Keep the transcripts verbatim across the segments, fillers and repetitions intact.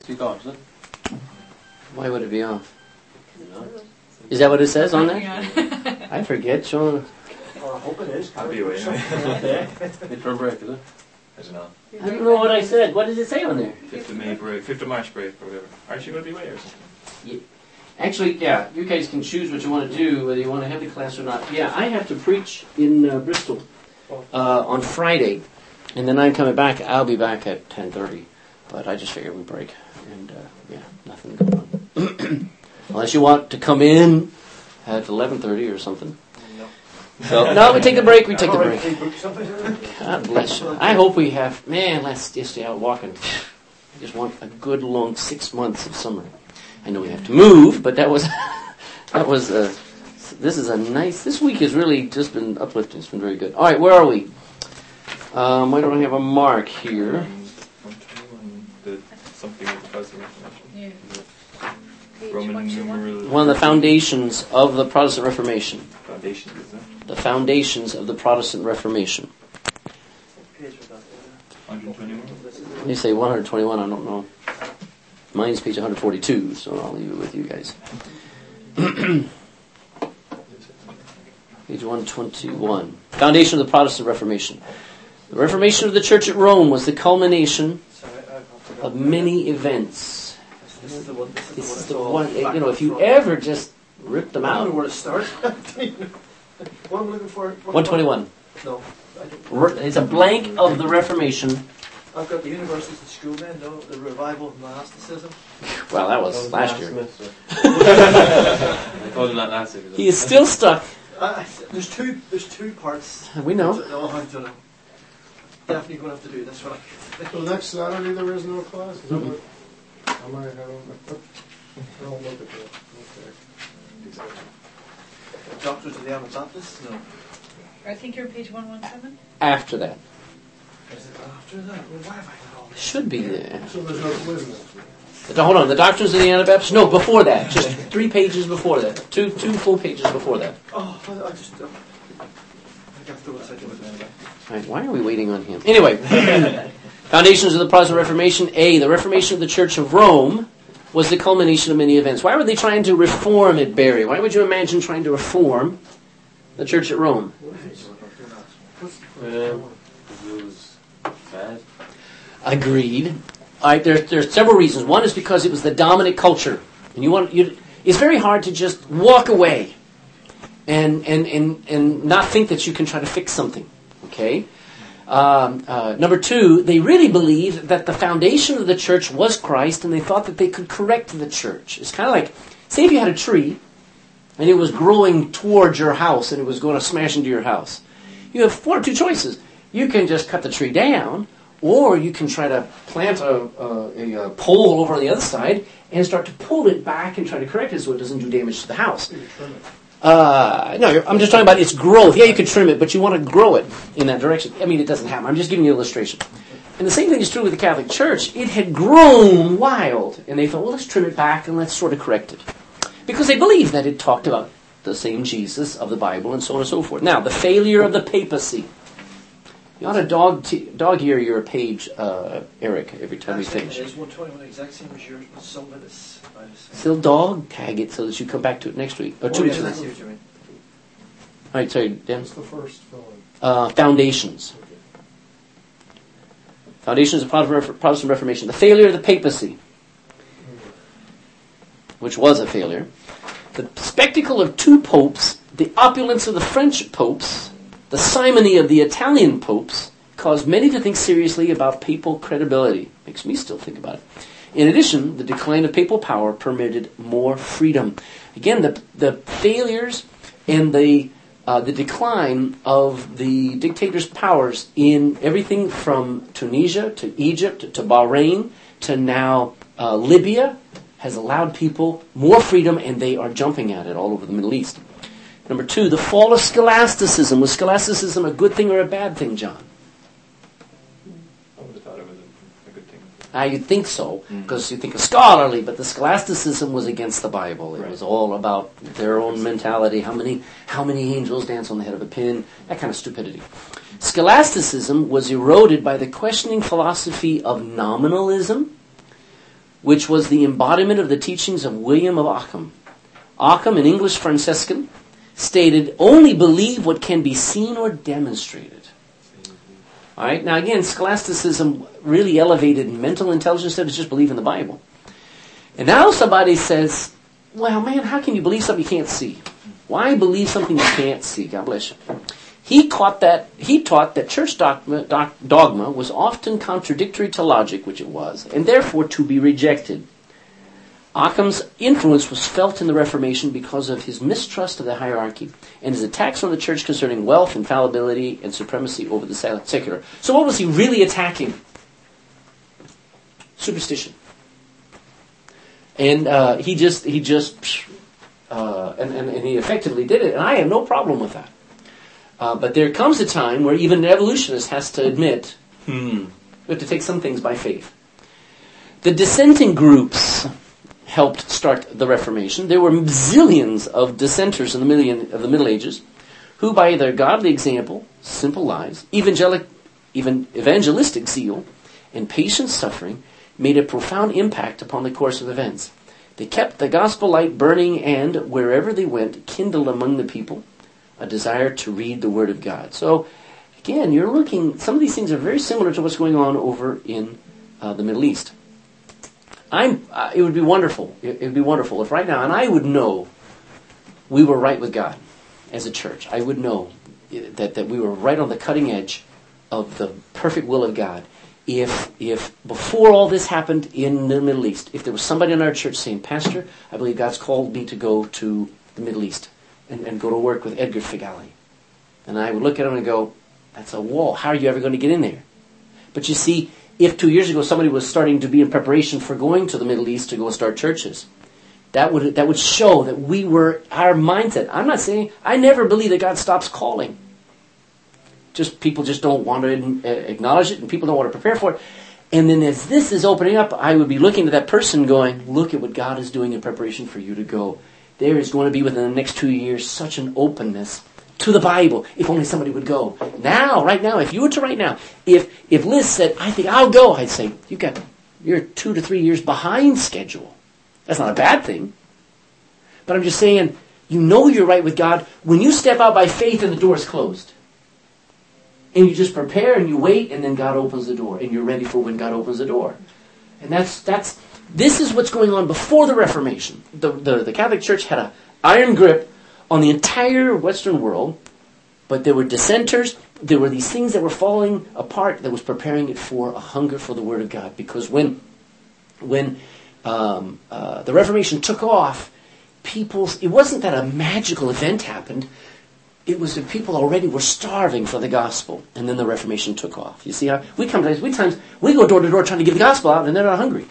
Take off, is it? Why would it be off? Is that what it says on there? I forget, Sean. Oh, I hope it is. I'll be away anyway. Midterm break, is it? I don't know. I don't know what I said. What does it say on there? fifth of May break, fifth of March break, or whatever. Aren't you going to be away or something? Yeah. Actually, yeah, you guys can choose what you want to do, whether you want to have the class or not. Yeah, I have to preach in uh, Bristol uh, on Friday, and then I'm coming back. I'll be back at ten thirty, but I just figured we'd break, and uh, yeah, nothing going on. Unless you want to come in at eleven thirty or something. No. So, no, we take the break, we take the break. break. God bless you. I hope we have, man, let's just stay out walking. I just want a good long six months of summer. I know we have to move, but that was, that was, uh, this is a nice, this week has really just been uplifting. It's been very good. All right, where are we? Um, why don't I have a mark here? Um, one twenty-one, the something with the Protestant Reformation. Yeah. Roman numeral. One of the foundations of the Protestant Reformation. Foundation, is it? The foundations of the Protestant Reformation. one twenty-one. When you say one twenty-one, I don't know. Mine's page one forty-two, so I'll leave it with you guys. Page one twenty-one. Foundation of the Protestant Reformation. The Reformation of the Church at Rome was the culmination of many events. This is the one. This is This is the the one. one, you know, if you ever just rip them I don't know out. where to start. What am I looking for? one twenty-one. No. I don't. It's a blank of the Reformation. I've got the universities and school then, no, the revival of monasticism. Well, that was last year. I told him that last week. He is still stuck. Uh, there's two. There's two parts. We know. No, I don't know. Definitely going to have to do this one. So next Saturday there is no class? Is that what? I might have I don't look at that. Okay. Doctors of the Anabaptists? No. I think you're on page one seventeen. After that. Is it after that? Well, why have I got all this? Should be there. So there's no quiz next week? Hold on, the Doctrines of the Anabaptists? No, before that. Just three pages before that. Two two full pages before that. Oh, I, I just... Uh, I got to what I do with anyway. All right, why are we waiting on him? Anyway, foundations of the Protestant Reformation. A, the Reformation of the Church of Rome was the culmination of many events. Why were they trying to reform it, Barry? Why would you imagine trying to reform the Church at Rome? Uh, it was bad. Agreed. All right, there, there are several reasons. One is because it was the dominant culture. And you want you, it's very hard to just walk away and, and, and, and not think that you can try to fix something. Okay? Um, uh, number two, they really believed that the foundation of the church was Christ, and they thought that they could correct the church. It's kind of like, say if you had a tree, and it was growing towards your house, and it was going to smash into your house. You have one or two choices. You can just cut the tree down, or you can try to plant a, a, a pole over on the other side and start to pull it back and try to correct it so it doesn't do damage to the house. Uh, no, I'm just talking about its growth. Yeah, you could trim it, but you want to grow it in that direction. I mean, it doesn't happen. I'm just giving you an illustration. And the same thing is true with the Catholic Church. It had grown wild, and they thought, well, let's trim it back and let's sort of correct it. Because they believed that it talked about the same Jesus of the Bible and so on and so forth. Now, the failure of the papacy. You ought to dog, t- dog ear your page, uh, Eric, every time we finish. It's one twenty-one, exact same as yours, but some of it is... Still dog tag it so that you come back to it next week. Or two oh, weeks yeah, from I now. see what you mean. All right, sorry, Dan. What's the first filling? Uh, foundations. Foundations of Protestant Reformation. The failure of the papacy, which was a failure. The spectacle of two popes, the opulence of the French popes, the simony of the Italian popes, caused many to think seriously about papal credibility. Makes me still think about it. In addition, the decline of papal power permitted more freedom. Again, the the failures and the uh, the decline of the dictators' powers in everything from Tunisia to Egypt to Bahrain to now uh, Libya has allowed people more freedom, and they are jumping at it all over the Middle East. Number two, the fall of scholasticism. Was scholasticism a good thing or a bad thing, John? I would have thought it was a, a good thing. Uh, you'd think so, because mm. you think of scholarly, but the scholasticism was against the Bible. It right. was all about their own mentality, how many how many angels dance on the head of a pin, that kind of stupidity. Scholasticism was eroded by the questioning philosophy of nominalism, which was the embodiment of the teachings of William of Ockham. Ockham, an English Franciscan, stated, only believe what can be seen or demonstrated. All right. Now again, scholasticism really elevated mental intelligence instead of just believe in the Bible. And now somebody says, well, man, how can you believe something you can't see? Why believe something you can't see? God bless you. He taught that, he taught that church dogma, doc, dogma was often contradictory to logic, which it was, and therefore to be rejected. Ockham's influence was felt in the Reformation because of his mistrust of the hierarchy and his attacks on the church concerning wealth, infallibility, and supremacy over the secular. So what was he really attacking? Superstition. And uh, he just, he just, uh, and, and, and he effectively did it, and I have no problem with that. Uh, but there comes a time where even an evolutionist has to admit, hmm, we have to take some things by faith. The dissenting groups helped start the Reformation. There were zillions of dissenters in the million of the Middle Ages, who by their godly example, simple lives, evangelic, even evangelistic zeal, and patient suffering, made a profound impact upon the course of events. They kept the gospel light burning and, wherever they went, kindled among the people a desire to read the Word of God. So, again, you're looking, some of these things are very similar to what's going on over in uh, the Middle East. I'm. Uh, it would be wonderful. It, it would be wonderful if right now, and I would know we were right with God as a church. I would know that, that we were right on the cutting edge of the perfect will of God. If if before all this happened in the Middle East, if there was somebody in our church saying, Pastor, I believe God's called me to go to the Middle East and, and go to work with Edgar Figali. And I would look at him and go, that's a wall. How are you ever going to get in there? But you see, if two years ago somebody was starting to be in preparation for going to the Middle East to go start churches, that would that would show that we were, our mindset. I'm not saying, I never believe that God stops calling. Just people just don't want to acknowledge it, and people don't want to prepare for it. And then as this is opening up, I would be looking at that person going, look at what God is doing in preparation for you to go. There is going to be within the next two years such an openness to the Bible, if only somebody would go. Now, right now, if you were to right now, if if Liz said, I think I'll go, I'd say, you got, you're two to three years behind schedule. That's not a bad thing. But I'm just saying, you know you're right with God when you step out by faith and the door is closed. And you just prepare and you wait, and then God opens the door, and you're ready for when God opens the door. And that's, that's, this is what's going on before the Reformation. The, the, the Catholic Church had an iron grip on the entire Western world, but there were dissenters, there were these things that were falling apart that was preparing it for a hunger for the Word of God. Because when when um, uh, the Reformation took off, people, it wasn't that a magical event happened, it was that people already were starving for the gospel, and then the Reformation took off. You see how, we come to, we times, we go door to door trying to get the gospel out, and they're not hungry.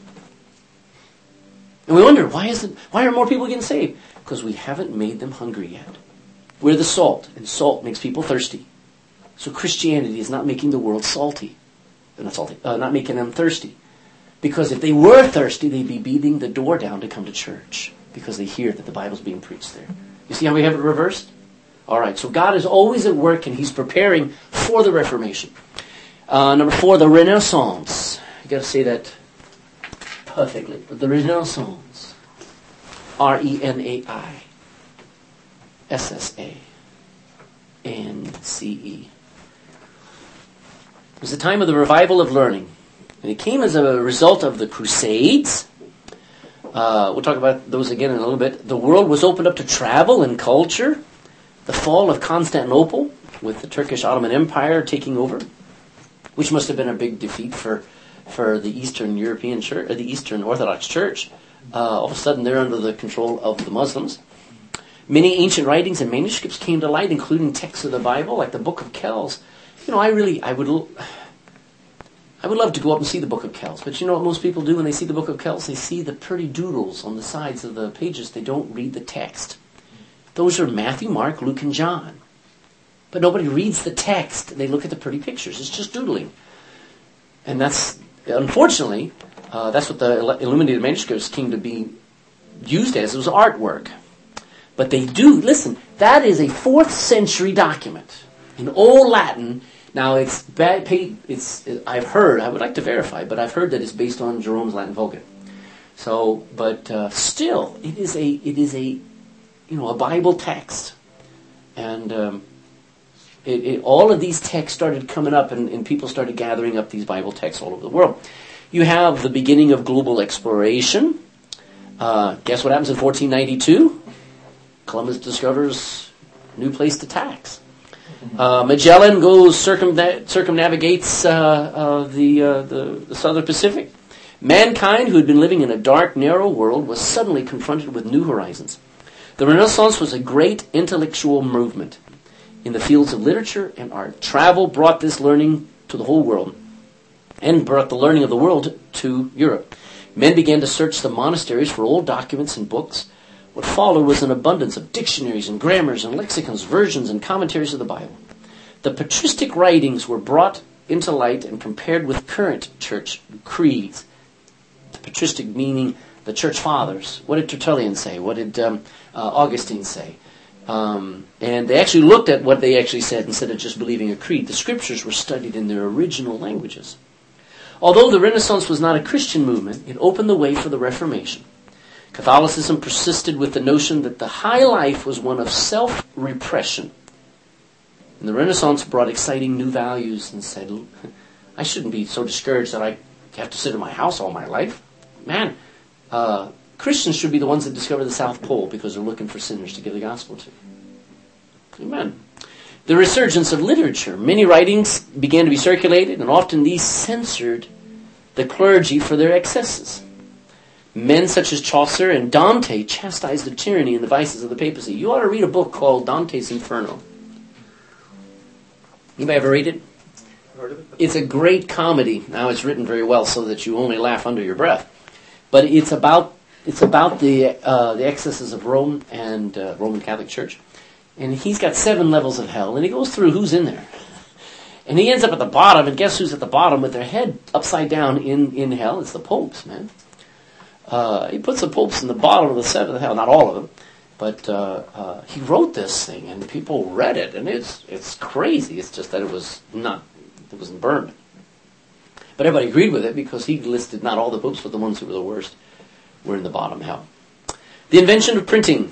And we wonder, why isn't, why are more people getting saved? Because we haven't made them hungry yet. We're the salt, and salt makes people thirsty. So Christianity is not making the world salty. They're not salty, uh, not making them thirsty. Because if they were thirsty, they'd be beating the door down to come to church. Because they hear that the Bible's being preached there. You see how we have it reversed? All right, so God is always at work, and He's preparing for the Reformation. Uh, number four, the Renaissance. You got to say that perfectly. But the Renaissance. R E N A I S S A N C E. It was the time of the revival of learning. And it came as a result of the Crusades. Uh, we'll talk about those again in a little bit. The world was opened up to travel and culture. The fall of Constantinople, with the Turkish Ottoman Empire taking over, which must have been a big defeat for, for the Eastern European Church, or the Eastern Orthodox Church. Uh, all of a sudden, they're under the control of the Muslims. Many ancient writings and manuscripts came to light, including texts of the Bible, like the Book of Kells. You know, I really, I would, I would love to go up and see the Book of Kells. But you know what most people do when they see the Book of Kells? They see the pretty doodles on the sides of the pages. They don't read the text. Those are Matthew, Mark, Luke, and John. But nobody reads the text. They look at the pretty pictures. It's just doodling. And that's, unfortunately, uh, that's what the illuminated manuscripts came to be used as. It was artwork. But they do, listen, that is a fourth century document in Old Latin. Now, it's bad, it's, I've heard, I would like to verify, but I've heard that it's based on Jerome's Latin Vulgate. So, but uh, still, it is a it is a you know a Bible text, and um, it, it, all of these texts started coming up, and, and people started gathering up these Bible texts all over the world. You have the beginning of global exploration. Uh, guess what happens in fourteen ninety-two? Columbus discovers a new place to tax. Uh, Magellan goes circumna- circumnavigates uh, uh, the, uh, the the Southern Pacific. Mankind, who had been living in a dark, narrow world, was suddenly confronted with new horizons. The Renaissance was a great intellectual movement in the fields of literature and art. Travel brought this learning to the whole world, and brought the learning of the world to Europe. Men began to search the monasteries for old documents and books. What followed was an abundance of dictionaries and grammars and lexicons, versions and commentaries of the Bible. The patristic writings were brought into light and compared with current church creeds. The patristic meaning the church fathers. What did Tertullian say? What did um, uh, Augustine say? Um, and they actually looked at what they actually said instead of just believing a creed. The scriptures were studied in their original languages. Although the Renaissance was not a Christian movement, it opened the way for the Reformation. Catholicism persisted with the notion that the high life was one of self-repression. And the Renaissance brought exciting new values and said, I shouldn't be so discouraged that I have to sit in my house all my life. Man, uh, Christians should be the ones that discover the South Pole because they're looking for sinners to give the gospel to. Amen. The resurgence of literature. Many writings began to be circulated, and often these censored the clergy for their excesses. Men such as Chaucer and Dante chastised the tyranny and the vices of the papacy. You ought to read a book called Dante's Inferno. Anybody ever read it? Heard of it? It's a great comedy. Now it's written very well so that you only laugh under your breath. But it's about it's about the uh, the excesses of Rome and uh, Roman Catholic Church. And he's got seven levels of hell, and he goes through who's in there. And he ends up at the bottom, and guess who's at the bottom with their head upside down in, in hell? It's the popes, man. Uh, he puts the popes in the bottom of the seventh hell, not all of them, but uh, uh, he wrote this thing, and people read it, and it's it's crazy. It's just that it was not, it wasn't burned. But everybody agreed with it because he listed not all the popes, but the ones who were the worst were in the bottom hell. The invention of printing.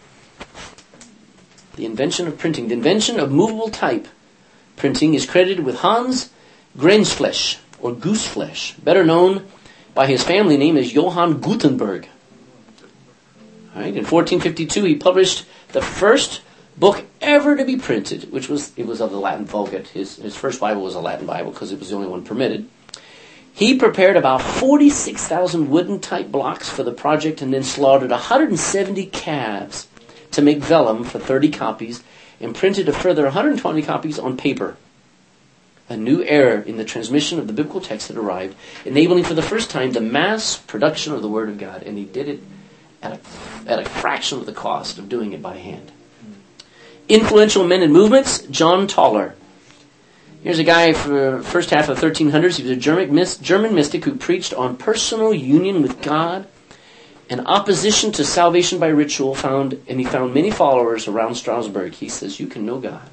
The invention of printing. The invention of movable type printing is credited with Hans Grenzfleisch, or Gooseflesh, better known by his family name as Johann Gutenberg. All right, in fourteen fifty-two, he published the first book ever to be printed, which was it was of the Latin Vulgate. His his first Bible was a Latin Bible because it was the only one permitted. He prepared about forty-six thousand wooden type blocks for the project and then slaughtered one hundred seventy calves to make vellum for thirty copies and printed a further one hundred twenty copies on paper. A new era in the transmission of the biblical text had arrived, enabling for the first time the mass production of the Word of God, and he did it at a, at a fraction of the cost of doing it by hand. Influential men and movements. John Tauler. Here's a guy for the first half of the thirteen hundreds. He was a German, German mystic who preached on personal union with God and opposition to salvation by ritual, found, and he found many followers around Strasbourg. He says, you can know God.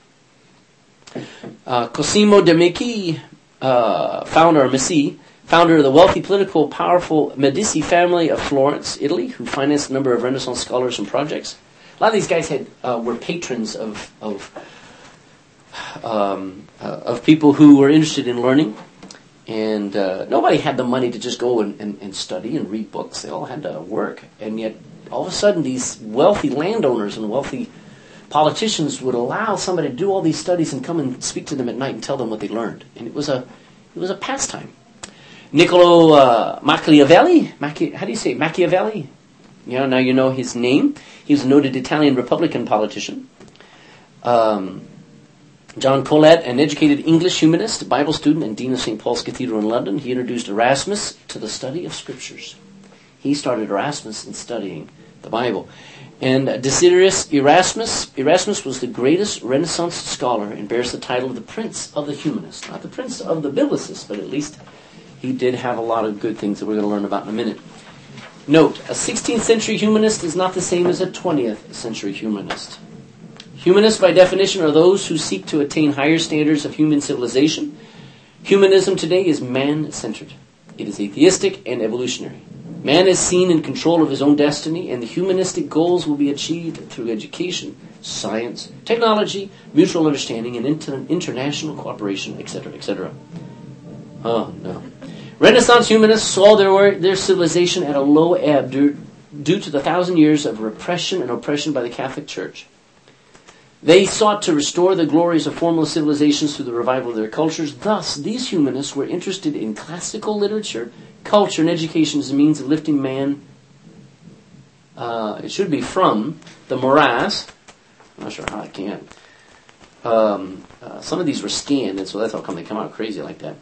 Uh, Cosimo de' Medici, uh, founder, Messi, founder of the wealthy, political, powerful Medici family of Florence, Italy, who financed a number of Renaissance scholars and projects. A lot of these guys had uh, were patrons of of um, uh, of people who were interested in learning, and uh, nobody had the money to just go and, and, and study and read books. They all had to work, and yet all of a sudden, these wealthy landowners and wealthy politicians would allow somebody to do all these studies and come and speak to them at night and tell them what they learned. And it was a it was a pastime. Niccolo uh, Machiavelli, Machi- how do you say it? Machiavelli? You know, now you know his name. He was a noted Italian Republican politician. Um, John Colet, an educated English humanist, Bible student, and dean of Saint Paul's Cathedral in London, he introduced Erasmus to the study of scriptures. He started Erasmus in studying the Bible. And Desiderius Erasmus, Erasmus was the greatest Renaissance scholar and bears the title of the Prince of the Humanists. Not the Prince of the Biblicists, but at least he did have a lot of good things that we're going to learn about in a minute. Note, a sixteenth century humanist is not the same as a twentieth century humanist. Humanists, by definition, are those who seek to attain higher standards of human civilization. Humanism today is man-centered. It is atheistic and evolutionary. Man is seen in control of his own destiny, and the humanistic goals will be achieved through education, science, technology, mutual understanding, and inter- international cooperation, et cetera, et cetera. Oh, no. Renaissance humanists saw their, their civilization at a low ebb due, due to the thousand years of repression and oppression by the Catholic Church. They sought to restore the glories of formal civilizations through the revival of their cultures. Thus, these humanists were interested in classical literature, culture, and education as a means of lifting man, uh, it should be from the morass. I'm not sure how I can. Um, uh, some of these were scanned, and so that's how come they come out crazy like that.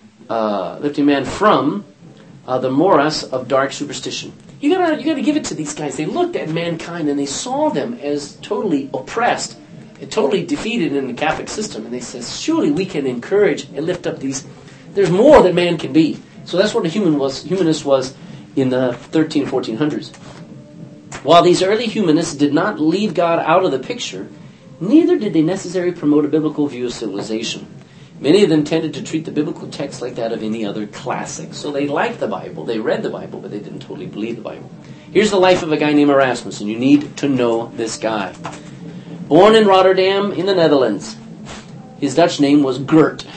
Uh, lifting man from uh, the morass of dark superstition. You gotta, you gotta give it to these guys. They looked at mankind and they saw them as totally oppressed, and totally defeated in the Catholic system, and they said, surely we can encourage and lift up these. There's more that man can be. So that's what a human was, humanist was in the thirteen, fourteen hundreds. While these early humanists did not leave God out of the picture, neither did they necessarily promote a biblical view of civilization. Many of them tended to treat the biblical text like that of any other classic. So they liked the Bible, they read the Bible, but they didn't totally believe the Bible. Here's the life of a guy named Erasmus, and you need to know this guy. Born in Rotterdam in the Netherlands, his Dutch name was Gert.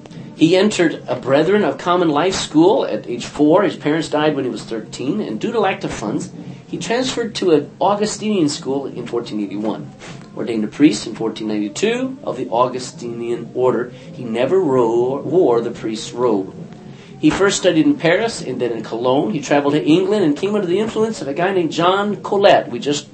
He entered a Brethren of Common Life school at age four. His parents died when he was thirteen, and due to lack of funds, he transferred to an Augustinian school in fourteen eighty-one. Ordained a priest in fourteen ninety-two of the Augustinian order, he never ro- wore the priest's robe. He first studied in Paris and then in Cologne. He traveled to England and came under the influence of a guy named John Colet. We just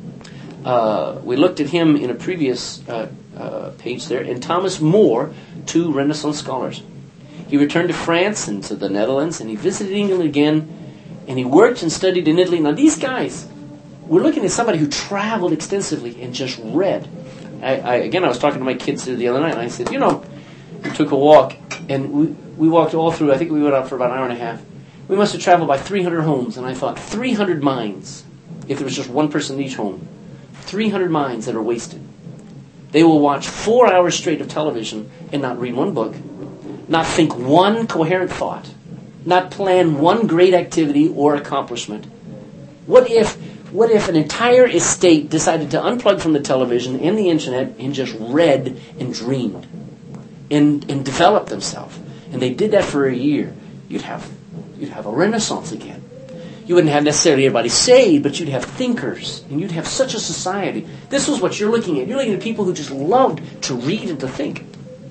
uh, we looked at him in a previous uh, uh, page there, and Thomas More, two Renaissance scholars. He returned to France and to the Netherlands, and he visited England again, and he worked and studied in Italy. Now these guys, we're looking at somebody who traveled extensively and just read. I, I again, I was talking to my kids the other night, and I said, you know, we took a walk, and we, we walked all through, I think we went out for about an hour and a half. We must have traveled by three hundred homes, and I thought, three hundred minds, if there was just one person in each home. three hundred minds that are wasted. They will watch four hours straight of television and not read one book, not think one coherent thought, not plan one great activity or accomplishment. What if what if an entire estate decided to unplug from the television and the internet and just read and dreamed and, and developed themselves? And they did that for a year. You'd have you'd have a renaissance again. You wouldn't have necessarily everybody saved, but you'd have thinkers, and you'd have such a society. This was what you're looking at. You're looking at people who just loved to read and to think.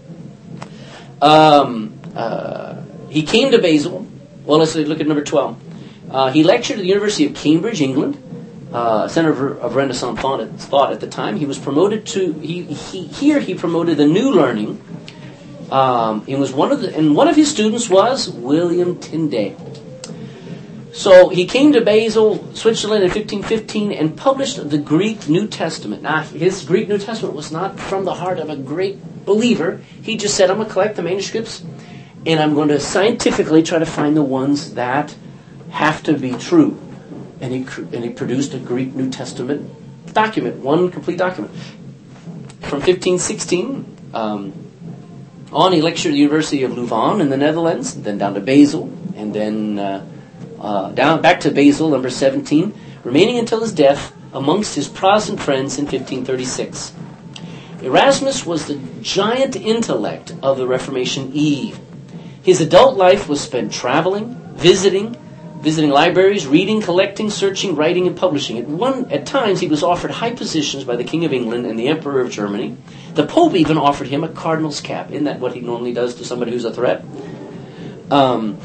Um, uh, he came to Basel. Well, let's look at number twelve. Uh, he lectured at the University of Cambridge, England, uh, center of, of Renaissance thought at, thought at the time. He was promoted to he, he here. He promoted the new learning. Um, it was one of the, and one of his students was William Tyndale. So he came to Basel, Switzerland in fifteen fifteen and published the Greek New Testament. Now, his Greek New Testament was not from the heart of a great believer. He just said, I'm going to collect the manuscripts and I'm going to scientifically try to find the ones that have to be true. And he and he produced a Greek New Testament document, one complete document. From fifteen sixteen um, on, he lectured at the University of Louvain in the Netherlands, then down to Basel, and then... Uh, Uh, down back to Basel, number seventeen, remaining until his death amongst his Protestant friends in fifteen thirty-six. Erasmus was the giant intellect of the Reformation eve. His adult life was spent traveling, visiting, visiting libraries, reading, collecting, searching, writing, and publishing. At one, at times, he was offered high positions by the King of England and the Emperor of Germany. The Pope even offered him a cardinal's cap. Isn't that what he normally does to somebody who's a threat? Um...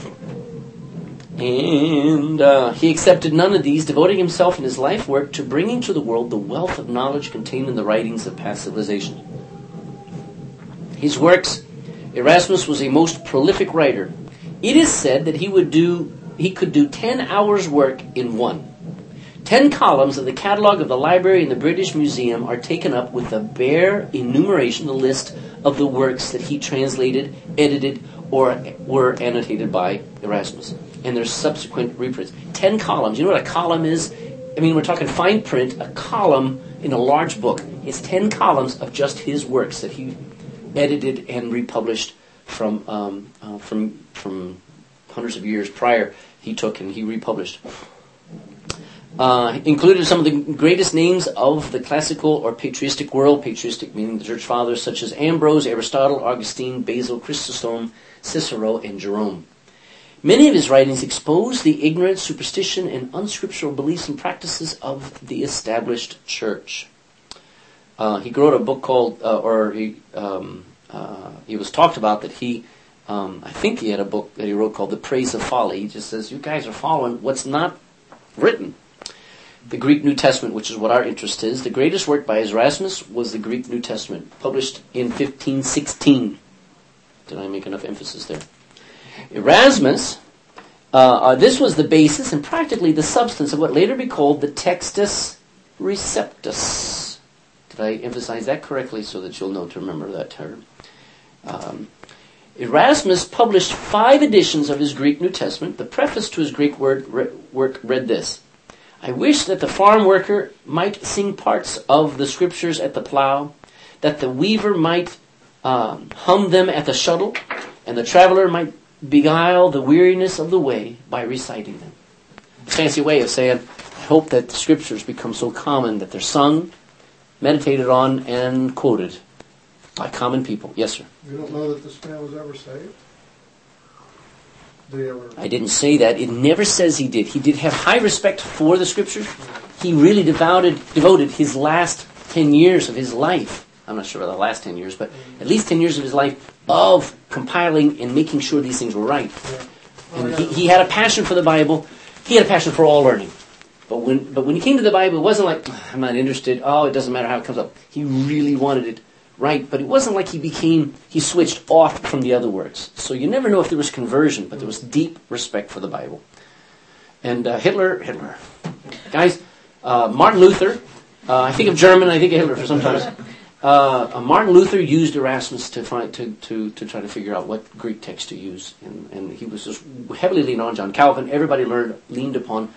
And uh, he accepted none of these, devoting himself in his life work to bringing to the world the wealth of knowledge contained in the writings of past civilizations. His works, Erasmus was a most prolific writer. It is said that he would do he could do ten hours' work in one. Ten columns of the catalog of the library in the British Museum are taken up with the bare enumeration, the list of the works that he translated, edited, or were annotated by Erasmus. And there's subsequent reprints. Ten columns. You know what a column is? I mean, we're talking fine print. A column in a large book is ten columns of just his works that he edited and republished from um, uh, from from hundreds of years prior. He took and he republished. Uh, included some of the greatest names of the classical or patristic world, patristic meaning the church fathers, such as Ambrose, Aristotle, Augustine, Basil, Chrysostom, Cicero, and Jerome. Many of his writings expose the ignorant, superstition, and unscriptural beliefs and practices of the established church. Uh, he wrote a book called, uh, or he, um, uh, he was talked about that he, um, I think he had a book that he wrote called The Praise of Folly. He just says, you guys are following what's not written. The Greek New Testament, which is what our interest is. The greatest work by Erasmus was the Greek New Testament, published in fifteen sixteen. Did I make enough emphasis there? Erasmus, uh, uh, this was the basis and practically the substance of what later be called the Textus Receptus. Did I emphasize that correctly so that you'll know to remember that term? Um, Erasmus published five editions of his Greek New Testament. The preface to his Greek word, re, work read this: I wish that the farm worker might sing parts of the scriptures at the plow, that the weaver might um, hum them at the shuttle, and the traveler might beguile the weariness of the way by reciting them. A fancy way of saying, I hope that the scriptures become so common that they're sung, meditated on, and quoted by common people. Yes, sir? You don't know that this man was ever saved? Did he ever? I didn't say that. It never says he did. He did have high respect for the scriptures. He really devoted, devoted his last ten years of his life, I'm not sure about the last ten years, but at least ten years of his life of compiling and making sure these things were right. Yeah. And he, he had a passion for the Bible. He had a passion for all learning. But when but when he came to the Bible, it wasn't like, I'm not interested, oh, it doesn't matter how it comes up. He really wanted it right, but it wasn't like he became, he switched off from the other works. So you never know if there was conversion, but there was deep respect for the Bible. And uh, Hitler, Hitler. Guys, uh, Martin Luther, uh, I think of German, I think of Hitler for sometimes. Uh, uh, Martin Luther used Erasmus to find to, to, to try to figure out what Greek text to use. And, and he was just heavily leaned on John Calvin. Everybody learned, leaned upon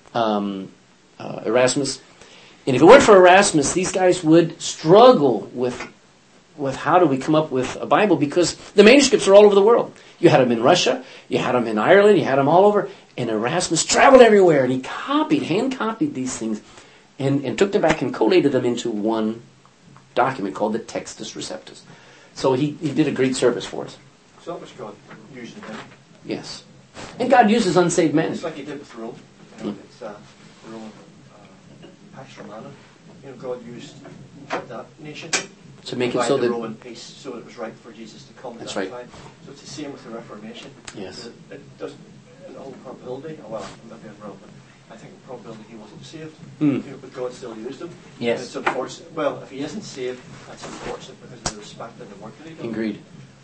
um, uh, Erasmus. And if it weren't for Erasmus, these guys would struggle with with how do we come up with a Bible, because the manuscripts are all over the world. You had them in Russia, you had them in Ireland, you had them all over, and Erasmus traveled everywhere, and he copied, hand-copied these things, and, and took them back and collated them into one document called the Textus Receptus. So he, he did a great service for us. So that was God using him. Yes. And God uses unsaved men. It's like he did with Rome. You know, mm. It's uh, Rome, uh, Pax Romana. You know, God used that nation to make it so the that Roman peace, so it was right for Jesus to come. That's at that right. time. So it's the same with the Reformation. Yes. It, it doesn't. In all probability, oh, well, I'm not being wrong, but I think in probability he wasn't saved. Mm. You know, but God still used him. Yes. And it's unfortunate. Well, if he isn't saved, that's unfortunate because of the respect and the work that he did. Agreed.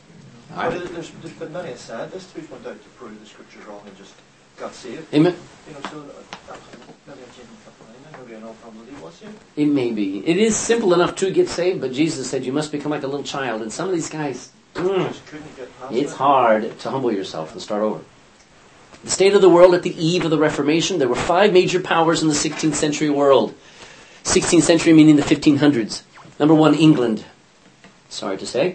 But there's, there's been many a scientist who's went out to prove the scriptures wrong and just got saved. Amen. You know, so uh, maybe I'm changing stuff around. Maybe in all probability he was saved. It may be. It is simple enough to get saved, but Jesus said you must become like a little child. And some of these guys, mm, Just couldn't get past it's it. hard to humble yourself and start over. The state of the world at the eve of the Reformation, there were five major powers in the sixteenth century world. sixteenth century meaning the fifteen hundreds. Number one, England. Sorry to say.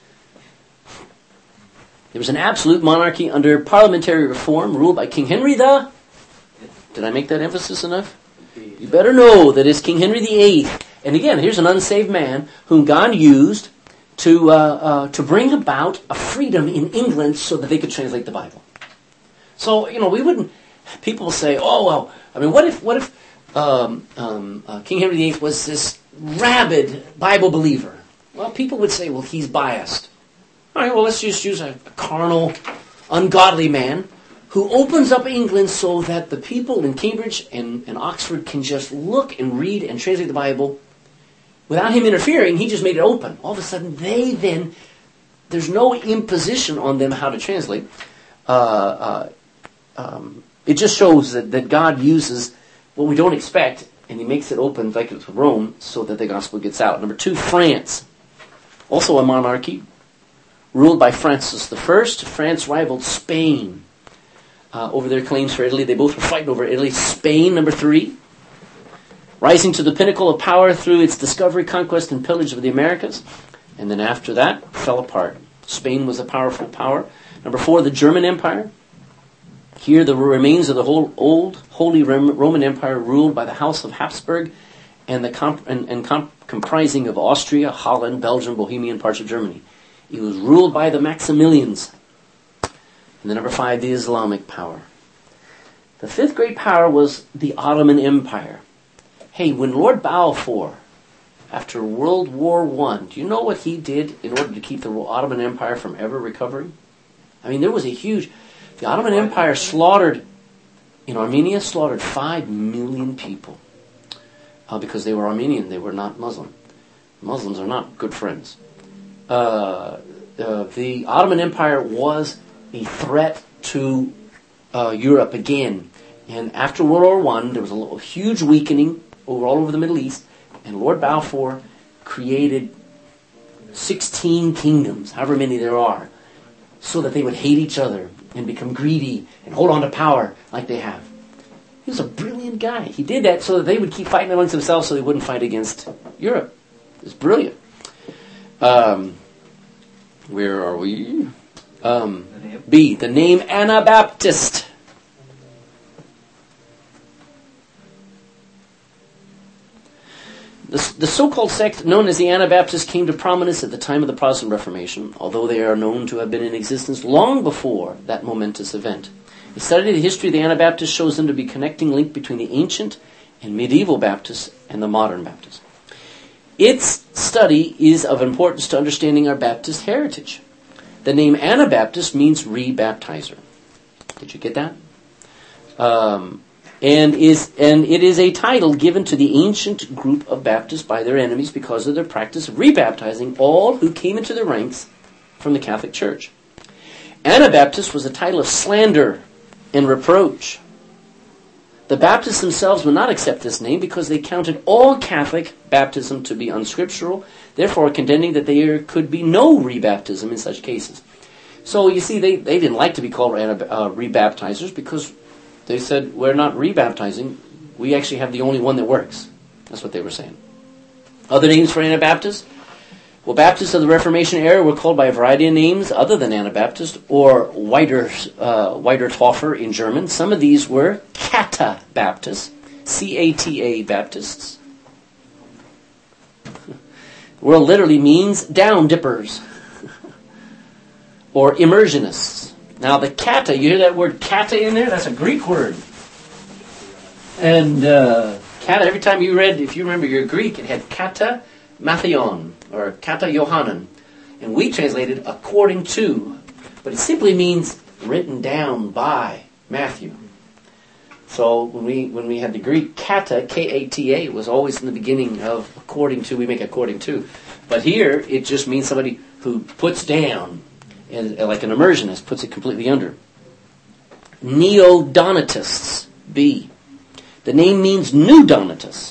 There was an absolute monarchy under parliamentary reform ruled by King Henry the... Did I make that emphasis enough? You better know that it's King Henry the Eighth. And again, here's an unsaved man whom God used to, uh, uh, to bring about a freedom in England so that they could translate the Bible. So, you know, we wouldn't... People say, oh, well, I mean, what if what if um, um, uh, King Henry the Eighth was this rabid Bible believer? Well, people would say, well, he's biased. All right, well, let's just use a, a carnal, ungodly man who opens up England so that the people in Cambridge and, and Oxford can just look and read and translate the Bible without him interfering. He just made it open. All of a sudden, they then, there's no imposition on them how to translate. Uh, uh, um, it just shows that, that God uses what we don't expect, and he makes it open like it's Rome so that the gospel gets out. Number two, France. Also a monarchy, ruled by Francis the First. France rivaled Spain uh, over their claims for Italy. They both were fighting over Italy. Spain, number three, rising to the pinnacle of power through its discovery, conquest, and pillage of the Americas. And then after that, fell apart. Spain was a powerful power. Number four, the German Empire. Here the remains of the whole old Holy Roman Empire ruled by the House of Habsburg and, the comp- and, and comp- comprising of Austria, Holland, Belgium, Bohemia, and parts of Germany. It was ruled by the Maximilians. And then number five, the Islamic power. The fifth great power was the Ottoman Empire. Hey, when Lord Balfour, after World War One, do you know what he did in order to keep the Ottoman Empire from ever recovering? I mean, there was a huge... The Ottoman Empire slaughtered, in Armenia, slaughtered five million people. Uh, because they were Armenian, they were not Muslim. Muslims are not good friends. Uh, uh, the Ottoman Empire was a threat to uh, Europe again. And after World War One, there was a, a huge weakening over all over the Middle East, and Lord Balfour created sixteen kingdoms, however many there are, so that they would hate each other and become greedy and hold on to power like they have. He was a brilliant guy. He did that so that they would keep fighting amongst themselves so they wouldn't fight against Europe. It was brilliant. Um, where are we? Um, B, the name Anabaptist. The, the so-called sect known as the Anabaptists came to prominence at the time of the Protestant Reformation, although they are known to have been in existence long before that momentous event. A study of the history of the Anabaptists shows them to be a connecting link between the ancient and medieval Baptists and the modern Baptists. Its study is of importance to understanding our Baptist heritage. The name Anabaptist means rebaptizer. Did you get that? Um, and is and it is a title given to the ancient group of Baptists by their enemies because of their practice of rebaptizing all who came into the ranks from the Catholic Church. Anabaptist was a title of slander and reproach. The Baptists themselves would not accept this name because they counted all Catholic baptism to be unscriptural, therefore contending that there could be no rebaptism in such cases. So you see, they, they didn't like to be called uh, rebaptizers because they said, we're not rebaptizing, we actually have the only one that works. That's what they were saying. Other names for Anabaptists? Well, Baptists of the Reformation era were called by a variety of names other than Anabaptist or Weiter, uh, Weitertaufer in German. Some of these were Cata Baptists, C A T A Baptists. The word literally means down dippers or immersionists. Now the kata, you hear that word kata in there? That's a Greek word. And uh, kata, every time you read, if you remember your Greek, it had kata Mattheon, or kata Yohanan. And we translated according to. But it simply means written down by Matthew. So when we when we had the Greek kata, K A T A, was always in the beginning of according to, we make according to. But here, it just means somebody who puts down, and like an immersionist, puts it completely under. Neo-Donatists, B. The name means new Donatus.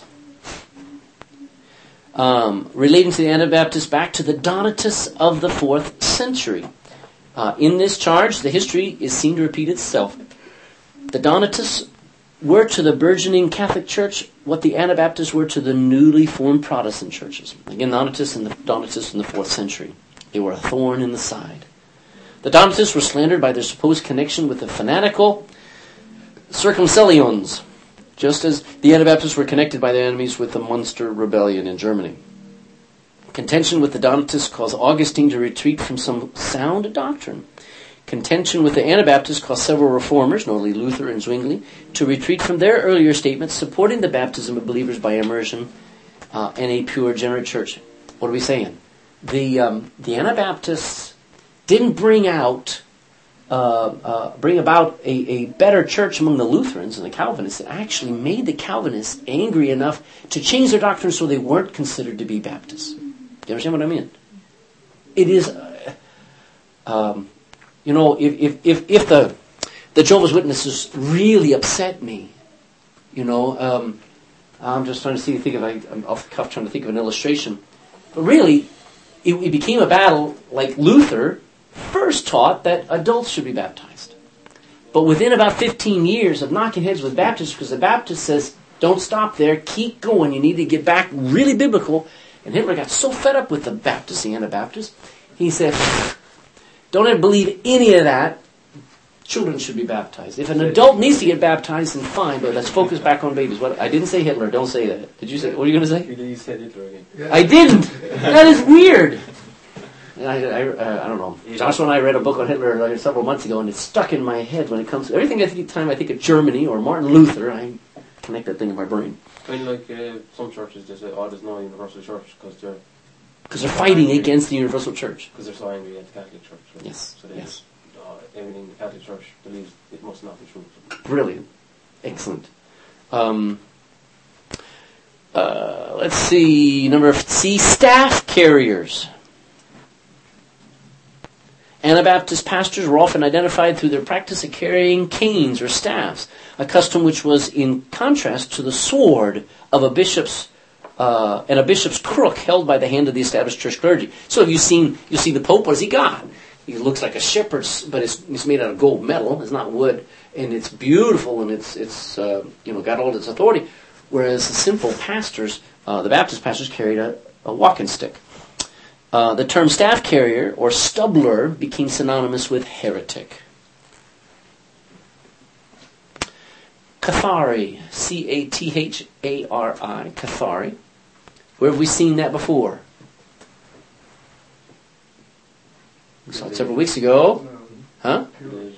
Um, relating to the Anabaptists back to the Donatists of the fourth century. Uh, in this charge, the history is seen to repeat itself. The Donatists were to the burgeoning Catholic Church what the Anabaptists were to the newly formed Protestant churches. Again, Donatists and the Donatists in the fourth century. They were a thorn in the side. The Donatists were slandered by their supposed connection with the fanatical Circumcellions, just as the Anabaptists were connected by their enemies with the Munster Rebellion in Germany. Contention with the Donatists caused Augustine to retreat from some sound doctrine. Contention with the Anabaptists caused several reformers, notably Luther and Zwingli, to retreat from their earlier statements supporting the baptism of believers by immersion uh, in a pure, generate church. What are we saying? The um, the Anabaptists didn't bring out Uh, uh, bring about a, a better church among the Lutherans and the Calvinists. It actually made the Calvinists angry enough to change their doctrine so they weren't considered to be Baptists. Do you understand what I mean? It is, uh, um, you know, if if if, if the the Jehovah's Witnesses really upset me, you know, um, I'm just trying to see, think of, I'm off the cuff trying to think of an illustration, but really, it, it became a battle like Luther first taught that adults should be baptized. But within about fifteen years of knocking heads with Baptists, because the Baptist says, don't stop there, keep going, you need to get back really biblical. And Hitler got so fed up with the Baptists, the Anabaptists, he said, don't ever believe any of that. children should be baptized. If an adult needs to get baptized, then fine, but let's focus back on babies. What I didn't say Hitler. Don't say that. Did you say? What are you going to say? You said Hitler again. I didn't. That is weird. And I, I, uh, I don't know. Joshua and I read a book on Hitler like, several months ago, and it's stuck in my head when it comes to everything. Every time I think of Germany or Martin Luther, I connect that thing in my brain. I mean, like uh, some churches, they say, "Oh, there's no universal church because they're because they're fighting against the universal church. Because they're so angry at the Catholic Church." So, Yes. So they Yes. just, uh, everything the Catholic Church believes it must not be true. Brilliant. Excellent. Um, uh, let's see. Number C, staff carriers. Anabaptist pastors were often identified through their practice of carrying canes or staffs, a custom which was in contrast to the sword of a bishop's uh, and a bishop's crook held by the hand of the established church clergy. So have you seen? You see the Pope. What has he got? He looks like a shepherd, but it's, it's made out of gold metal. It's not wood, and it's beautiful, and it's it's uh, you know got all its authority. Whereas the simple pastors, uh, the Baptist pastors, carried a, a walking stick. Uh, the term staff carrier or stubbler became synonymous with heretic. Cathari, C A T H A R I, Cathari. Where have we seen that before? We saw it several weeks ago. Huh?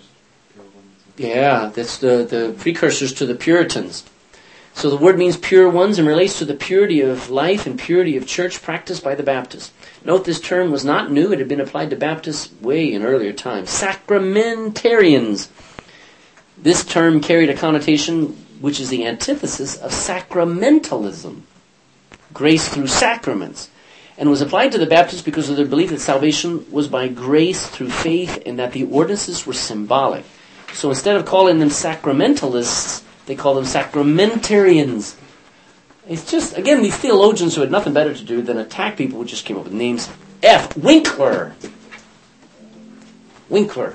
Yeah, that's the, the precursors to the Puritans. So the word means pure ones and relates to the purity of life and purity of church practiced by the Baptists. Note this term was not new. It had been applied to Baptists way in earlier times. Sacramentarians. This term carried a connotation which is the antithesis of sacramentalism, grace through sacraments, and was applied to the Baptists because of their belief that salvation was by grace through faith and that the ordinances were symbolic. So instead of calling them sacramentalists, they call them sacramentarians. It's just, again, these theologians who had nothing better to do than attack people who just came up with names. F. Winkler. Winkler.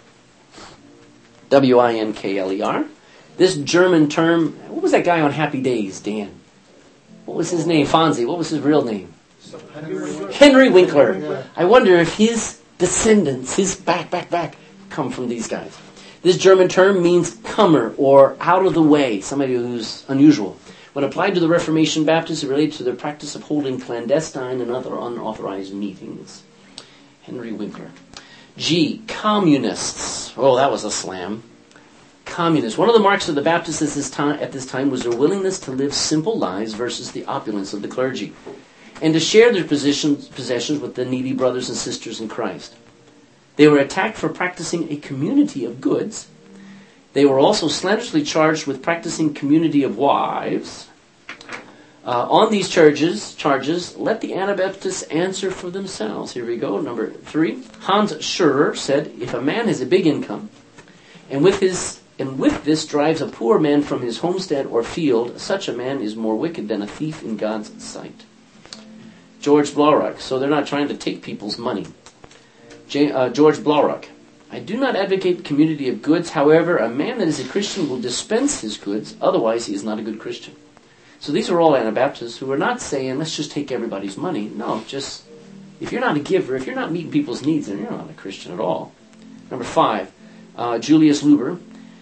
W I N K L E R. This German term, what was that guy on Happy Days, Dan? What was his name? Fonzie. What was his real name? Henry Winkler. I wonder if his descendants, his back, back, back, come from these guys. This German term means comer or out of the way, somebody who's unusual. When applied to the Reformation Baptists, it relates to their practice of holding clandestine and other unauthorized meetings. Henry Winkler. G. Communists. Oh, that was a slam. Communists. One of the marks of the Baptists at this time, at this time was their willingness to live simple lives versus the opulence of the clergy, and to share their possessions, possessions with the needy brothers and sisters in Christ. They were attacked for practicing a community of goods. They were also slanderously charged with practicing community of wives. Uh, on these charges, charges, let the Anabaptists answer for themselves. Here we go. Number three. Hans Schurer said, if a man has a big income, and with his and with this drives a poor man from his homestead or field, such a man is more wicked than a thief in God's sight. George Blaurock. So they're not trying to take people's money. J, uh, George Blaurock. I do not advocate community of goods. However, a man that is a Christian will dispense his goods. Otherwise, he is not a good Christian. So these are all Anabaptists who are not saying, let's just take everybody's money. No, just, if you're not a giver, if you're not meeting people's needs, then you're not a Christian at all. Number five, uh, Julius Luber.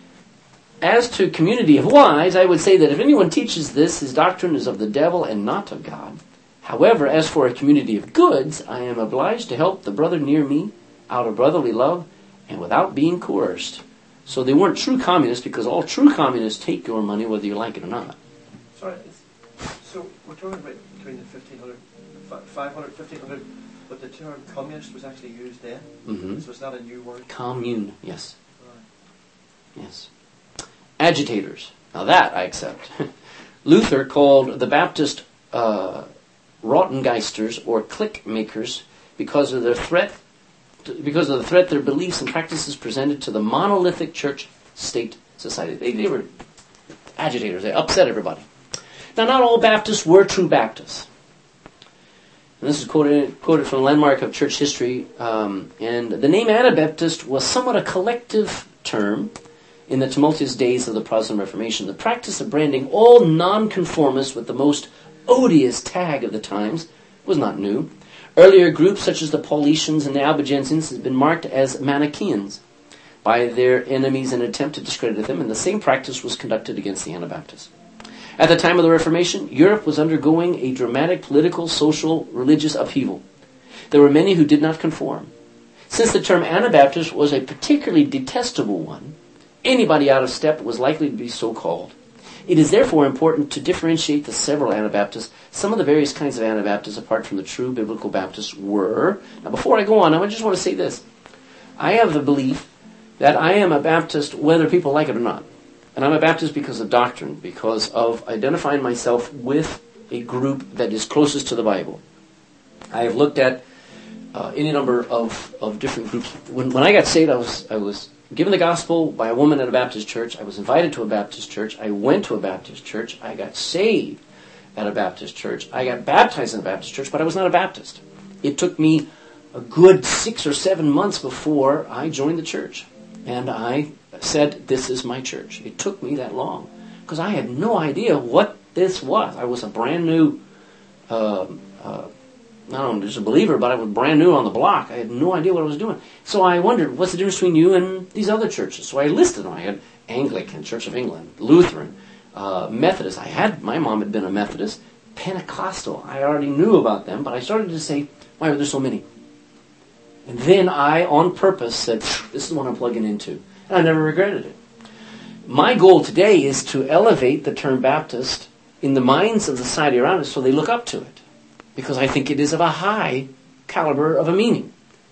As to community of wives, I would say that if anyone teaches this, his doctrine is of the devil and not of God. However, as for a community of goods, I am obliged to help the brother near me out of brotherly love and without being coerced. So they weren't true communists, because all true communists take your money whether you like it or not. Sorry, so we're talking about between the fifteen hundred, five hundred, fifteen hundred, but the term communist was actually used then? Mm-hmm. So it's not a new word? Commune, yes. Right. Yes. Agitators. Now that I accept. Luther called the Baptist uh, Rottengeisters or clique makers because of their threat, to, because of the threat their beliefs and practices presented to the monolithic church-state society. They, they were agitators. They upset everybody. Now, not all Baptists were true Baptists. And this is quoted, quoted from the Landmark of Church History. Um, and the name Anabaptist was somewhat a collective term in the tumultuous days of the Protestant Reformation. The practice of branding all nonconformists with the most odious tag of the times was not new. Earlier groups such as the Paulicians and the Albigensians had been marked as Manichaeans. by their enemies in an attempt to discredit them, and the same practice was conducted against the Anabaptists. At the time of the Reformation, Europe was undergoing a dramatic political, social, religious upheaval. There were many who did not conform. Since the term Anabaptist was a particularly detestable one, anybody out of step was likely to be so called. It is therefore important to differentiate the several Anabaptists. Some of the various kinds of Anabaptists, apart from the true biblical Baptists, were... Now, before I go on, I just want to say this. I have the belief that I am a Baptist whether people like it or not. And I'm a Baptist because of doctrine, because of identifying myself with a group that is closest to the Bible. I have looked at uh, any number of, of different groups. When, when I got saved, I was I was given the gospel by a woman at a Baptist church. I was invited to a Baptist church. I went to a Baptist church. I got saved at a Baptist church. I got baptized in a Baptist church, but I was not a Baptist. It took me a good six or seven months before I joined the church. And I said, this is my church. It took me that long because I had no idea what this was. I was a brand new, uh, uh, I don't know, just a believer, but I was brand new on the block. I had no idea what I was doing. So I wondered, what's the difference between you and these other churches? So I listed them. I had Anglican, Church of England, Lutheran, uh, Methodist. I had, my mom had been a Methodist. Pentecostal. I already knew about them, but I started to say, why are there so many? And then I, on purpose, said, this is what I'm plugging into. And I never regretted it. My goal today is to elevate the term Baptist in the minds of the society around us so they look up to it. Because I think it is of a high caliber of a meaning.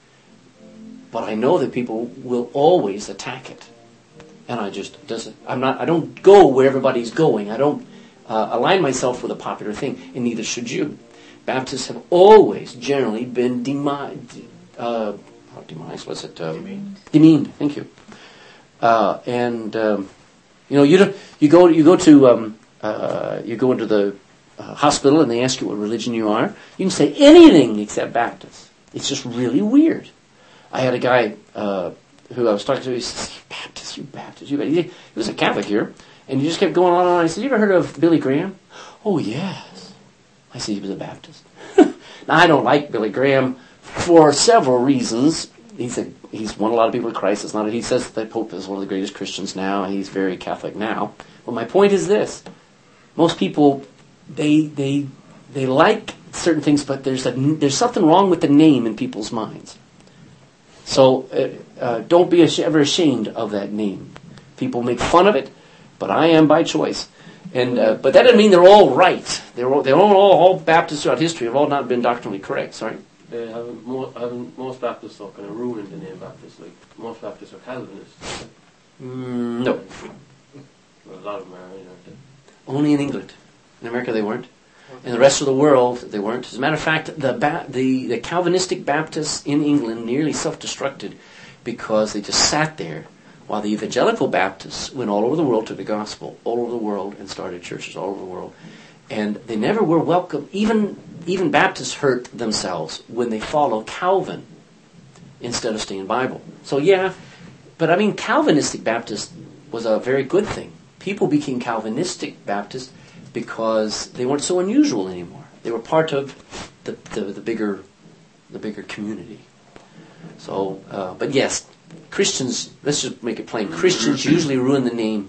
But I know that people will always attack it. And I just, doesn't, I'm not, I don't go where everybody's going. I don't uh, align myself with a popular thing. And neither should you. Baptists have always generally been demonized. Uh, not demonized, what's it? Um, demeaned. Demeaned, thank you. Uh, and um, you know, you don't, you go you go to um, uh, you go into the uh, hospital and they ask you what religion you are. You can say anything except Baptist. It's just really weird. I had a guy uh, who I was talking to. He says, "Baptist, you Baptist, you Baptist." He, he was a Catholic here, and he just kept going on and on. I said, "You ever heard of Billy Graham?" "Oh yes." I said, "He was a Baptist." Now I don't like Billy Graham for several reasons. He's a, he's won a lot of people to Christ. It's not. He says that Pope is one of the greatest Christians now, and he's very Catholic now. But my point is this: most people they they they like certain things, but there's a there's something wrong with the name in people's minds. So uh, uh, don't be ash- ever ashamed of that name. People make fun of it, but I am by choice. And uh, but that doesn't mean they're all right. They're all, they're all, all Baptists throughout history have all not been doctrinally correct. Sorry. They haven't, mo- haven't most Baptists are kind of ruined the name Baptist. Like most Baptists are Calvinists. Mm, no. Well, a lot of them are, aren't they? Only in England. In America they weren't. In the rest of the world they weren't. As a matter of fact, the ba- the, the Calvinistic Baptists in England nearly self-destructed because they just sat there while the evangelical Baptists went all over the world to the gospel, all over the world, and started churches all over the world. And they never were welcome. Even even Baptists hurt themselves when they follow Calvin instead of staying Bible. So yeah, but I mean Calvinistic Baptist was a very good thing. People became Calvinistic Baptists because they weren't so unusual anymore. They were part of the the, the bigger the bigger community. So, uh, but yes, Christians. Let's just make it plain. Christians usually ruin the name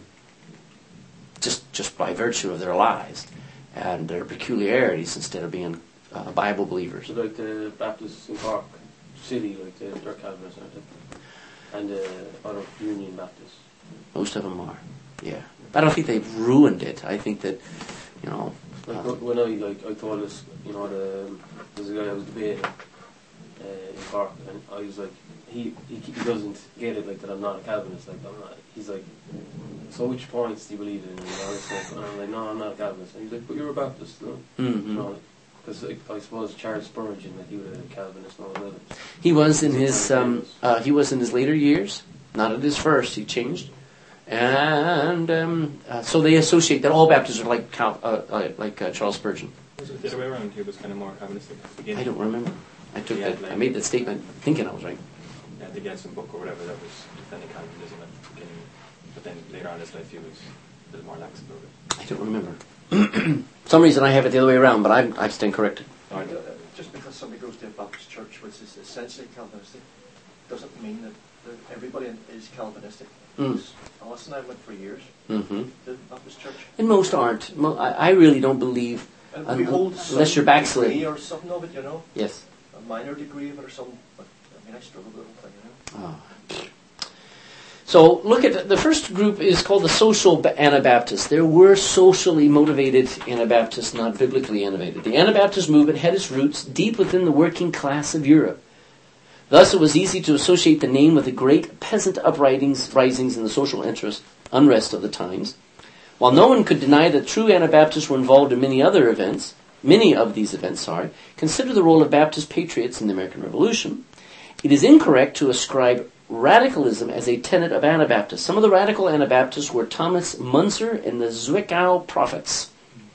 just just by virtue of their lies and their peculiarities instead of being uh, Bible believers. So like the Baptists in Cork City, like the, they're Calvinists, aren't they? And the other Union Baptists. Most of them are, yeah. But I don't think they've ruined it. I think that, you know. Like Uh, when I like I told this, you know, the there's a guy I was debating uh, in Cork, and I was like, he, he he doesn't get it, like that I'm not a Calvinist, like I'm not. He's like, so which points do you believe in? And all this stuff. And I'm like, no, I'm not a Calvinist. And he's like, but you're a Baptist, no? mm-hmm. You know, because like, I suppose Charles Spurgeon, like he was a Calvinist, and all that. He was in his um, uh, he was in his later years, not at his first. He changed, and um, uh, so they associate that all Baptists are like Cal, uh, uh, like uh, Charles Spurgeon. Was it the other way around? He was kind of more Calvinistic at the beginning. I don't remember. I took Yeah, that. like- I made that statement thinking I was right. Yeah, the Gedson book or whatever that was defending Calvinism at the beginning. But then later on in his life he was a little more lax about it. I don't remember. For some reason I have it the other way around, but I I stand corrected. No, I Uh, don't. Just because somebody goes to a Baptist church which is essentially Calvinistic doesn't mean that that everybody is Calvinistic. Mm. Alice and I went for years Mm-hmm. to the Baptist church. And most aren't. Mo- I, I really don't believe, And Un- we hold unless some you're backsliding. degree or something of it, you know, yes. a minor degree of it or something. But I mean, I struggle with the whole thing, you know. Oh. So look at the first group is called the social Ba- Anabaptists. There were socially motivated Anabaptists, not biblically animated. The Anabaptist movement had its roots deep within the working class of Europe. Thus, it was easy to associate the name with the great peasant uprisings risings in the social interest, unrest of the times. While no one could deny that true Anabaptists were involved in many other events, many of these events, sorry, consider the role of Baptist patriots in the American Revolution, it is incorrect to ascribe radicalism as a tenet of Anabaptists. Some of the radical Anabaptists were Thomas Munzer and the Zwickau Prophets.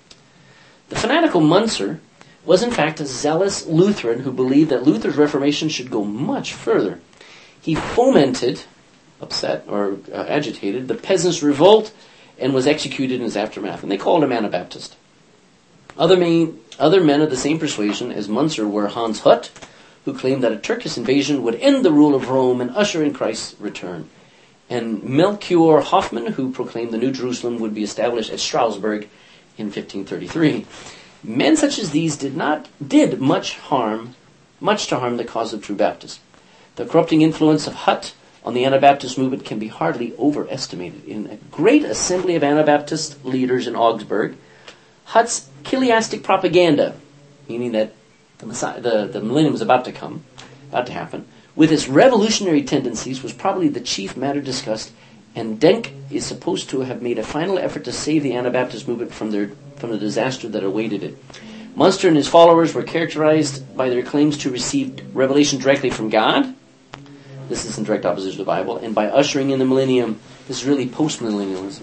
The fanatical Munzer was in fact a zealous Lutheran who believed that Luther's Reformation should go much further. He fomented, upset or uh, agitated, the peasants' revolt and was executed in his aftermath. And they called him Anabaptist. Other, main, other men of the same persuasion as Munzer were Hans Hut, who claimed that a Turkish invasion would end the rule of Rome and usher in Christ's return, and Melchior Hoffman, who proclaimed the New Jerusalem would be established at Strasbourg in fifteen thirty-three. Men such as these did not did much harm, much to harm the cause of true Baptists. The corrupting influence of Hut on the Anabaptist movement can be hardly overestimated. In a great assembly of Anabaptist leaders in Augsburg, Hut's chiliastic propaganda, meaning that the, Messiah, the, the millennium was about to come, about to happen, with its revolutionary tendencies was probably the chief matter discussed, and Denk is supposed to have made a final effort to save the Anabaptist movement from their from the disaster that awaited it. Munster and his followers were characterized by their claims to receive revelation directly from God. This is in direct opposition to the Bible, and by ushering in the millennium. This is really post-millennialism.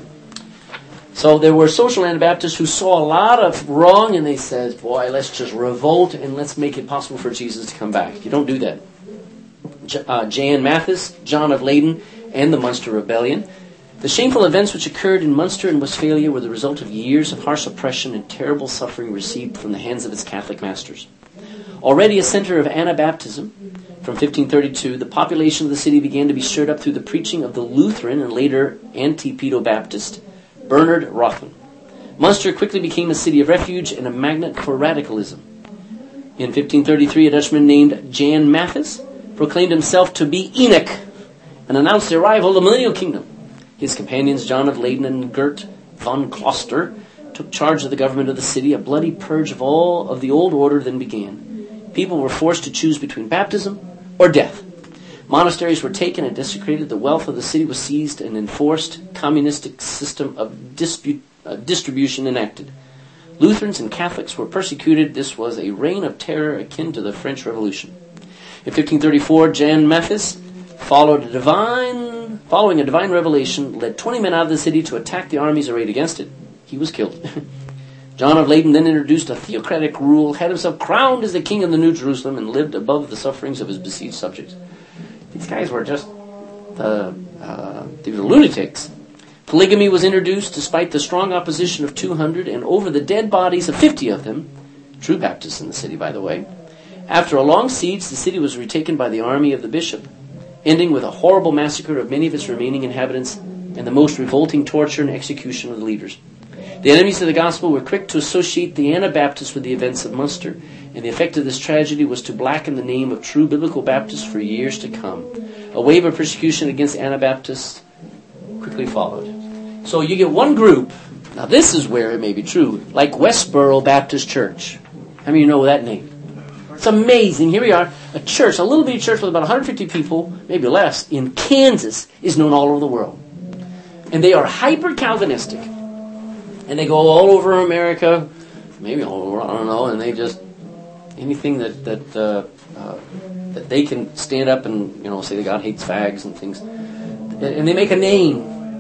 So there were social Anabaptists who saw a lot of wrong, and they said, boy, let's just revolt and let's make it possible for Jesus to come back. You don't do that. J- uh, Jan Mathis, John of Leyden, and the Munster Rebellion. The shameful events which occurred in Munster and Westphalia were the result of years of harsh oppression and terrible suffering received from the hands of its Catholic masters. Already a center of Anabaptism, from fifteen thirty-two, the population of the city began to be stirred up through the preaching of the Lutheran and later anti-Pedo-Baptist Bernard Rothman. Munster quickly became a city of refuge and a magnet for radicalism. In fifteen thirty-three, a Dutchman named Jan Mathis proclaimed himself to be Enoch and announced the arrival of the millennial kingdom. His companions, John of Leyden and Gert von Kloster, took charge of the government of the city. A bloody purge of all of the old order then began. People were forced to choose between baptism or death. Monasteries were taken and desecrated. The wealth of the city was seized and enforced. Communistic system of dispute, uh, distribution enacted. Lutherans and Catholics were persecuted. This was a reign of terror akin to the French Revolution. In fifteen thirty-four, Jan Mathis followed a divine, following a divine revelation, led twenty men out of the city to attack the armies arrayed against it. He was killed. John of Leyden then introduced a theocratic rule, had himself crowned as the king of the New Jerusalem, and lived above the sufferings of his besieged subjects. These guys were just, uh, uh, they were lunatics. Polygamy was introduced despite the strong opposition of two hundred, and over the dead bodies of fifty of them, true Baptists in the city, by the way. After a long siege, the city was retaken by the army of the bishop, ending with a horrible massacre of many of its remaining inhabitants and the most revolting torture and execution of the leaders. The enemies of the gospel were quick to associate the Anabaptists with the events of Munster, and the effect of this tragedy was to blacken the name of true biblical Baptists for years to come. A wave of persecution against Anabaptists quickly followed. So you get one group, now this is where it may be true, like Westboro Baptist Church. How many of you know that name? It's amazing. Here we are. A church, a little bitty church with about one hundred fifty people, maybe less, in Kansas, is known all over the world. And they are hyper-Calvinistic. And they go all over America, maybe all over, I don't know, and they just, anything that that uh, uh, that they can stand up and, you know, say that God hates fags and things. And they make a name.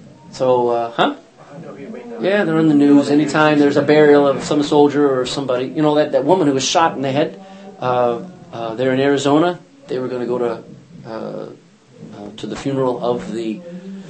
So, uh, huh? Yeah, they're in the news. Anytime there's a burial of some soldier or somebody, you know, that, that woman who was shot in the head, uh, uh, there in Arizona, they were going to go to uh, uh, to the funeral of the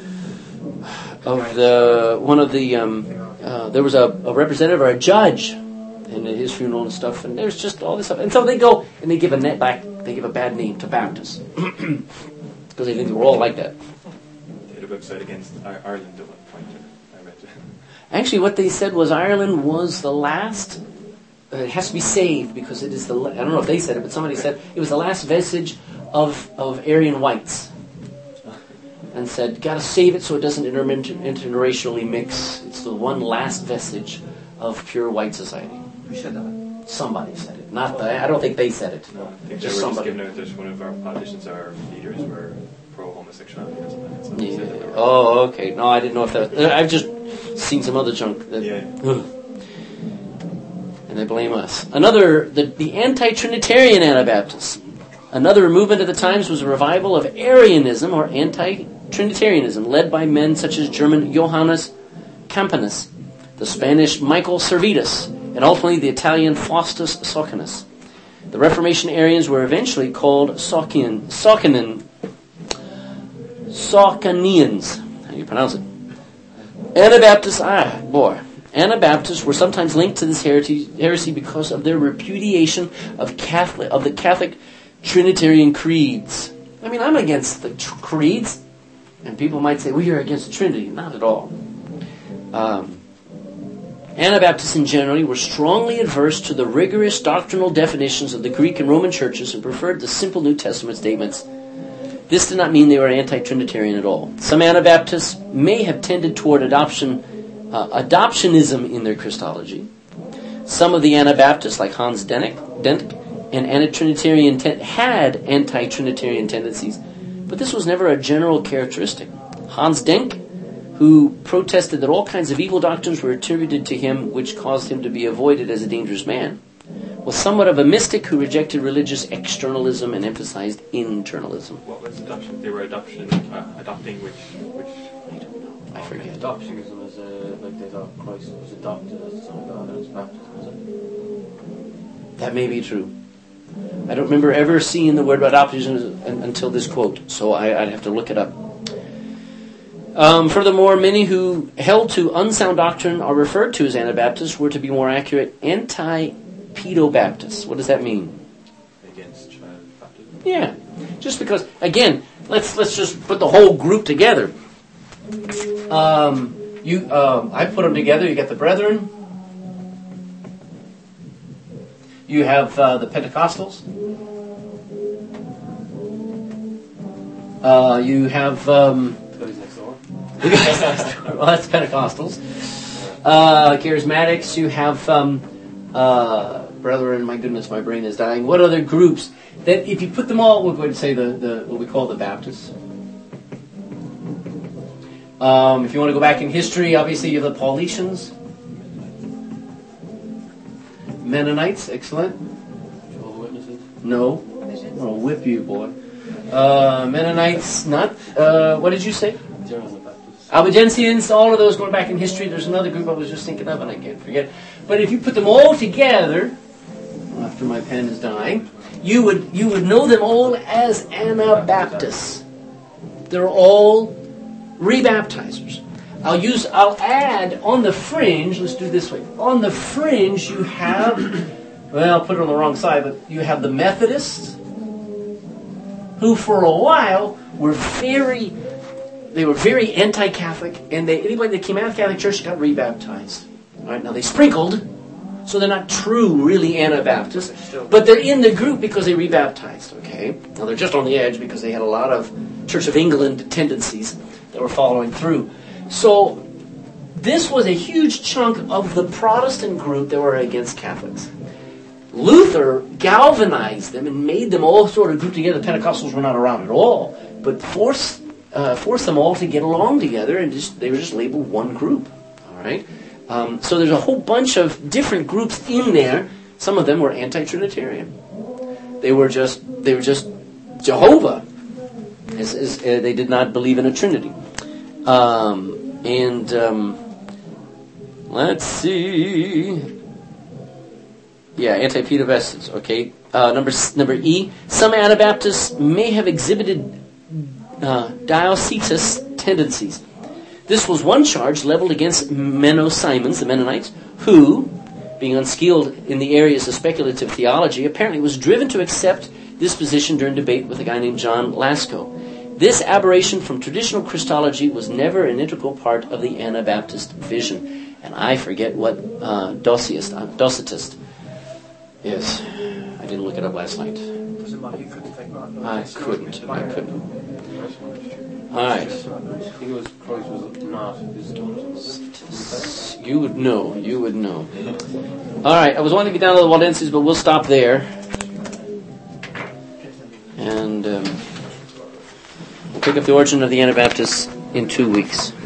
of the one of the um, uh, there was a, a representative or a judge in his funeral and stuff, and there's just all this stuff. And so they go and they give a net back, they give a bad name to Baptists. because they think they were all like that. They had a website against I- Ireland at one point. I read. Actually, what they said was Ireland was the last. Uh, it has to be saved because it is the. I don't know if they said it, but somebody said it was the last vestige of of Aryan whites, and said, "Got to save it so it doesn't inter- interracially mix." It's the one last vestige of pure white society. Who said that? Somebody said it, not the. I don't think they said it. No, I think they were Just just somebody. giving out that one of our politicians, our leaders, were pro-homosexuality or something. So they Yeah. said that they were- Oh, okay. No, I didn't know if that. Was, I've just seen some other junk. That, Yeah. Ugh. And they blame us. Another, the, the anti-Trinitarian Anabaptists. Another movement of the times was a revival of Arianism or anti-Trinitarianism, led by men such as German Johannes Campanus, the Spanish Michael Servetus, and ultimately the Italian Faustus Socinus. The Reformation Arians were eventually called Socinian, Socinian, Socinians. How do you pronounce it? Anabaptists, ah, boy. Anabaptists were sometimes linked to this heresy, heresy because of their repudiation of Catholic of the Catholic Trinitarian creeds. I mean, I'm against the tr- creeds, and people might say, we are against the Trinity. Not at all. Um, Anabaptists in general were strongly adverse to the rigorous doctrinal definitions of the Greek and Roman churches and preferred the simple New Testament statements. This did not mean they were anti-Trinitarian at all. Some Anabaptists may have tended toward adoption, uh, adoptionism in their Christology. Some of the Anabaptists, like Hans Denck, Denck and anti-Trinitarian ten- had anti-Trinitarian tendencies, but this was never a general characteristic. Hans Denck, who protested that all kinds of evil doctrines were attributed to him, which caused him to be avoided as a dangerous man, was somewhat of a mystic who rejected religious externalism and emphasized internalism. What was adoption? They were adoption, uh, adopting which, which. I don't know. I forget. Adoptionism is uh, like they thought Christ was adopted as the Son of God and his baptism, was it? That may be true. I don't remember ever seeing the word adoption until this quote, so I, I'd have to look it up. Um, furthermore, many who held to unsound doctrine are referred to as Anabaptists were, to be more accurate, anti-pedobaptists. What does that mean? Against child baptism. Yeah, just because, again, let's let's just put the whole group together. Um, you, um, I put them together. You got the Brethren. You have uh, the Pentecostals. Uh, you have. Um, Guys next door. well, that's Pentecostals. Uh, charismatics. You have um, uh, Brethren. My goodness, my brain is dying. What other groups that, if you put them all, we're going to say the, the what we call the Baptists. Um, if you want to go back in history, obviously you have the Paulicians, Mennonites. Excellent. Jehovah's Witnesses. No, I'll whip you, boy. Uh, Mennonites. Not. Uh, what did you say? German Baptists. Albigensians, all of those going back in history. There's another group I was just thinking of and I can't forget. But if you put them all together, after my pen is dying, you would you would know them all as Anabaptists. They're all rebaptizers. I'll use I'll add on the fringe, let's do it this way. On the fringe you have, well, I'll put it on the wrong side, but you have the Methodists, who for a while were very They were very anti-Catholic, and they, anybody that came out of the Catholic Church got rebaptized. All right, now they sprinkled, so they're not true, really Anabaptists, but they're in the group because they rebaptized. Okay, now they're just on the edge because they had a lot of Church of England tendencies that were following through. So this was a huge chunk of the Protestant group that were against Catholics. Luther galvanized them and made them all sort of group together. The Pentecostals were not around at all, but forced uh, forced them all to get along together, and just they were just labeled one group. All right. Um, so there's a whole bunch of different groups in there. Some of them were anti-Trinitarian. They were just they were just Jehovah. As, as, uh, they did not believe in a Trinity. Um, and um, let's see. Yeah, anti-pedobaptists. Okay. Uh, number number E. Some Anabaptists may have exhibited uh, diocetus tendencies. This was one charge leveled against Menno-Simons, the Mennonites, who, being unskilled in the areas of speculative theology, apparently was driven to accept this position during debate with a guy named John Lasco. This aberration from traditional Christology was never an integral part of the Anabaptist vision. And I forget what uh, Docetist, uh, Docetist is. I didn't look it up last night. Doesn't matter, you couldn't think that. No, I it's not couldn't. I inspired. couldn't. All right. I think it was Christ was not his You would know. You would know. All right. I was wanting to get down to the Waldenses, but we'll stop there. And um, we'll pick up the origin of the Anabaptists in two weeks.